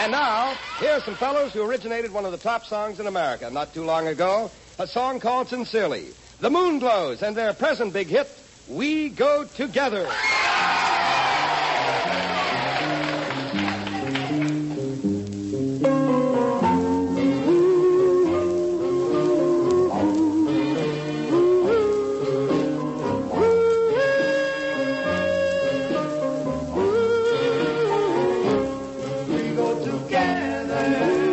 And now, here are some fellows who originated one of the top songs in America not too long ago, a song called Sincerely. The Moonglows and their present big hit, We Go Together. We go together.